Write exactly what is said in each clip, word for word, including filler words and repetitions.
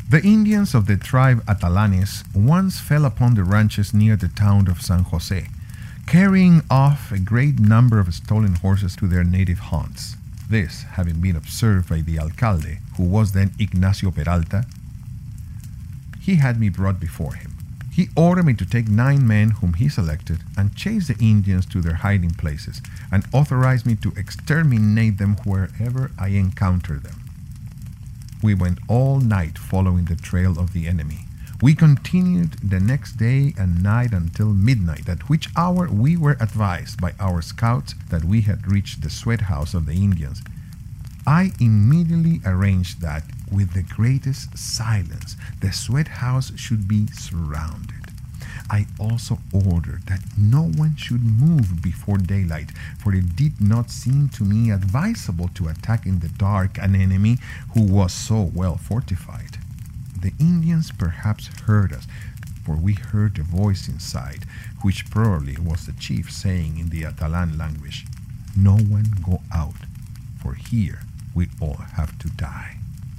The Indians of the tribe Atalanes once fell upon the ranches near the town of San Jose, carrying off a great number of stolen horses to their native haunts. This having been observed by the alcalde, who was then Ignacio Peralta, he had me brought before him. He ordered me to take nine men whom he selected and chase the Indians to their hiding places, and authorized me to exterminate them wherever I encountered them. We went all night following the trail of the enemy. We continued the next day and night until midnight, at which hour we were advised by our scouts that we had reached the sweat house of the Indians. I immediately arranged that, with the greatest silence, the sweat house should be surrounded. I also ordered that no one should move before daylight, for it did not seem to me advisable to attack in the dark an enemy who was so well fortified. The Indians perhaps heard us, for we heard a voice inside, which probably was the chief saying in the Atalan language, "No one go out, for here we all have to die."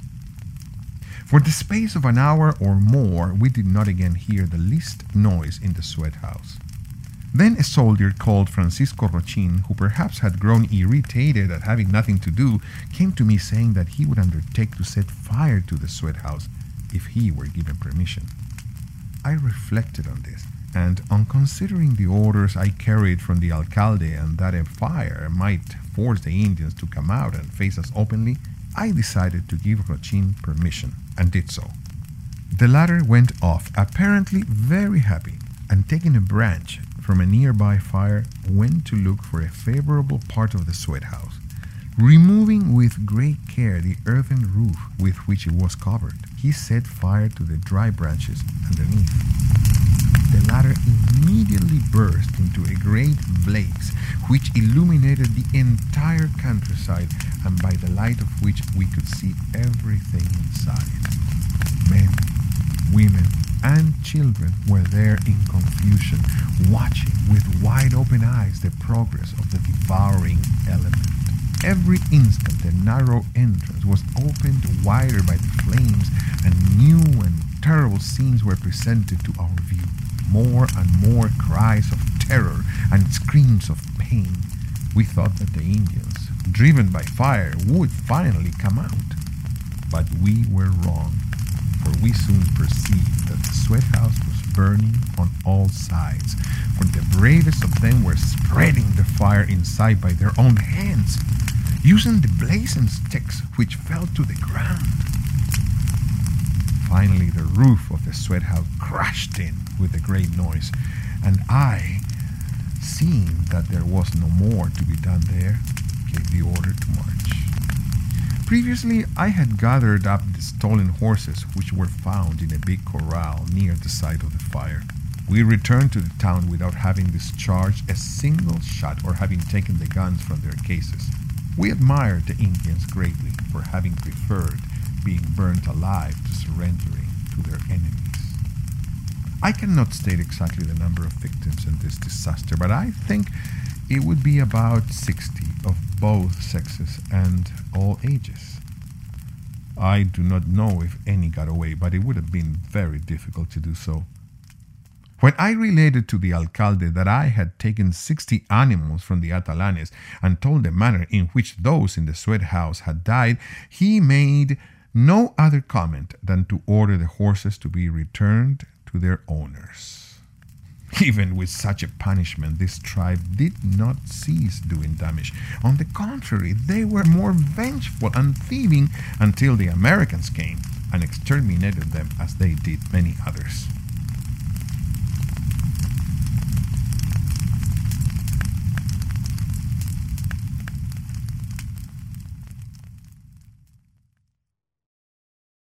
For the space of an hour or more, we did not again hear the least noise in the sweat house. Then a soldier called Francisco Rochin, who perhaps had grown irritated at having nothing to do, came to me saying that he would undertake to set fire to the sweat house if he were given permission. I reflected on this, and on considering the orders I carried from the alcalde and that a fire might force the Indians to come out and face us openly, I decided to give Rochin permission, and did so. The latter went off, apparently very happy, and taking a branch from a nearby fire, went to look for a favorable part of the sweat house. Removing with great care the earthen roof with which it was covered, he set fire to the dry branches underneath. The latter immediately burst into a great blaze, which illuminated the entire countryside, and by the light of which we could see everything inside. Men, women, and children were there in confusion, watching with wide open eyes the progress of the devouring element. Every instant the narrow entrance was opened wider by the flames, and new and terrible scenes were presented to our view. More and more cries of terror and screams of pain. We thought that the Indians, driven by fire, would finally come out. But we were wrong, for we soon perceived that the sweat house was burning on all sides, for the bravest of them were spreading the fire inside by their own hands, using the blazing sticks which fell to the ground. Finally, the roof of the sweat house crashed in with a great noise, and I, seeing that there was no more to be done there, gave the order to march. Previously, I had gathered up the stolen horses which were found in a big corral near the site of the fire. We returned to the town without having discharged a single shot or having taken the guns from their cases. We admired the Indians greatly for having preferred being burnt alive to surrendering to their enemies. I cannot state exactly the number of victims in this disaster, but I think it would be about sixty of both sexes and all ages. I do not know if any got away, but it would have been very difficult to do so. When I related to the alcalde that I had taken sixty animals from the Atalanes and told the manner in which those in the sweat house had died, he made no other comment than to order the horses to be returned to their owners. Even with such a punishment, this tribe did not cease doing damage. On the contrary, they were more vengeful and thieving until the Americans came and exterminated them as they did many others.